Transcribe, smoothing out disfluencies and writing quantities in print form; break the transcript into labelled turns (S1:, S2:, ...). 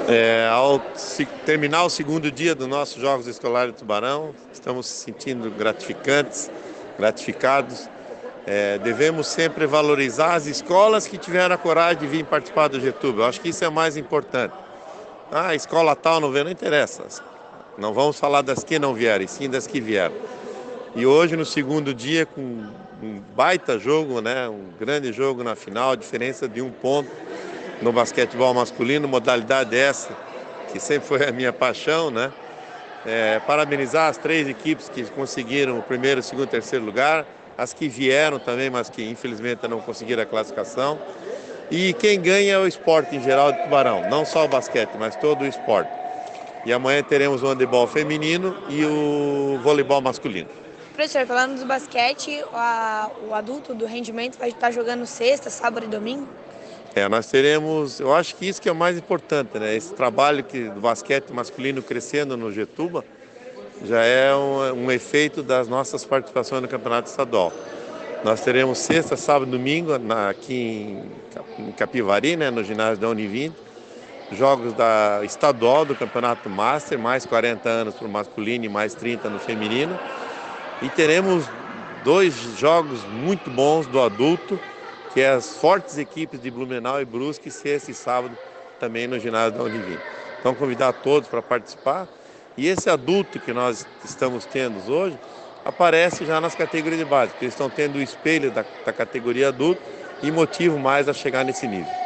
S1: Terminar o segundo dia dos nossos Jogos Escolares de Tubarão, estamos se sentindo gratificados. Devemos sempre valorizar as escolas que tiveram a coragem de vir participar do Getúbal. Eu acho que isso é mais importante. Ah, a escola tal não veio, não interessa. Não vamos falar das que não vieram, e sim das que vieram. E hoje, no segundo dia, com um baita jogo, né? Um grande jogo na final, diferença de 1 ponto no basquetebol masculino, modalidade essa que sempre foi a minha paixão, né? Parabenizar as 3 equipes que conseguiram o primeiro, segundo e terceiro lugar, as que vieram também, mas que infelizmente não conseguiram a classificação. E quem ganha é o esporte em geral de Tubarão, não só o basquete, mas todo o esporte. E amanhã teremos o handebol feminino e o voleibol masculino.
S2: Professor, falando do basquete, o adulto do rendimento vai estar jogando sexta, sábado e domingo?
S1: Nós teremos, eu acho que isso que é o mais importante, né? Esse trabalho do basquete masculino crescendo no Getúbal já é um efeito das nossas participações no Campeonato Estadual. Nós teremos sexta, sábado e domingo aqui em Capivari, né, no ginásio da Univinte, jogos da estadual do Campeonato Master, mais 40 anos para o masculino e mais 30 no feminino. E teremos 2 jogos muito bons do adulto, que é as fortes equipes de Blumenau e Brusque, sexta e sábado também no ginásio da Univinte. Então convidar todos para participar. E esse adulto que nós estamos tendo hoje aparece já nas categorias de base, porque eles estão tendo o espelho da categoria adulto e motivo mais a chegar nesse nível.